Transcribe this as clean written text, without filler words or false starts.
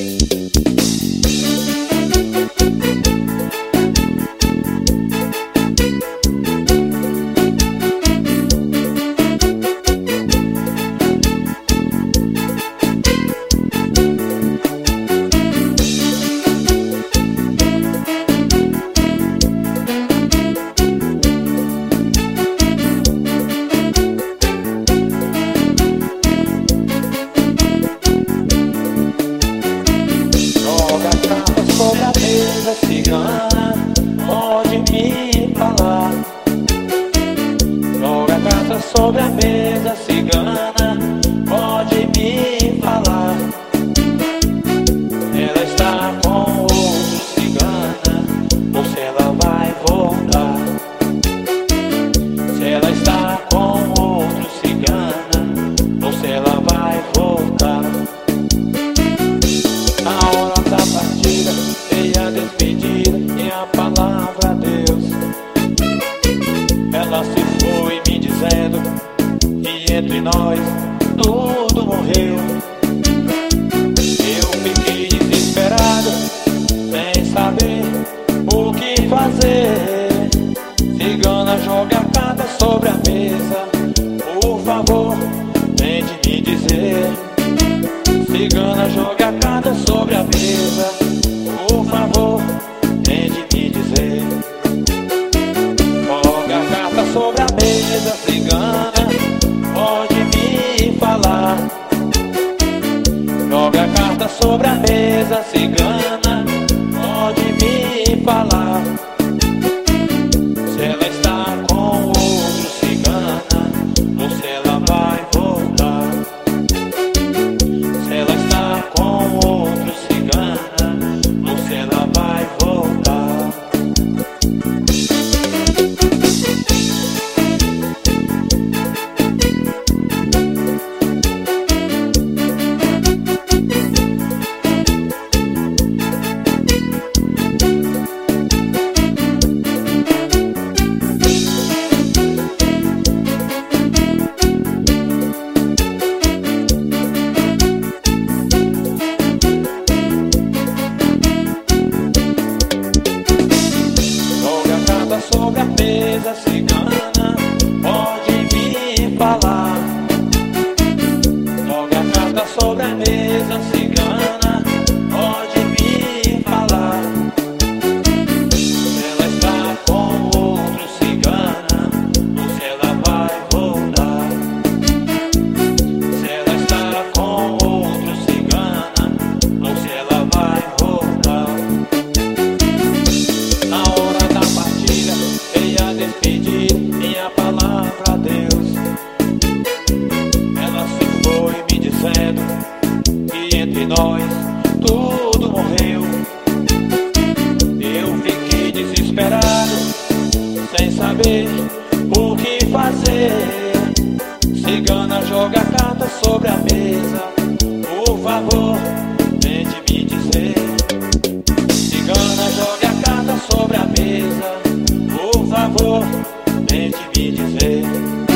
Cigana, pode me falar. Joga a carta sobre a mesa, cigana, pode me falar. Ela está com outro, cigana, ou se ela vai voltar. Se ela está com outro, cigana, ou se ela vai voltar. A hora da partida veio a despedida e a palavra adeus. Ela se foi me dizendo que entre nós tudo morreu. Eu fiquei desesperado, sem saber o que fazer. Cigana, joga a carta sobre a mesa, por favor, tente me dizer. Cigana, joga a carta sobre a mesa, por favor, tente me dizer. Joga a carta sobre a mesa, cigana, pode me falar. Joga a carta sobre a mesa, cigana, pode me falar. Se ela está com outro, cigana, ou se ela vai voltar. Se ela está com outro, cigana, ou se ela vai voltar. Sobre a mesa, cigana, pode me falar. Joga a carta sobre a mesa, cigana, pode me falar. Se ela está com outro, cigana, ou se ela vai voltar. Se ela está com outro, cigana, ou se ela vai voltar. Na hora da partida veio a despedir, minha palavra adeus. Ela se foi me dizendo que entre nós tudo morreu. Eu fiquei desesperado, sem saber o que fazer. Cigana, joga a carta sobre a mesa, por favor, tente me dizer. Cigana, joga a carta sobre a mesa, por favor, tente me dizer.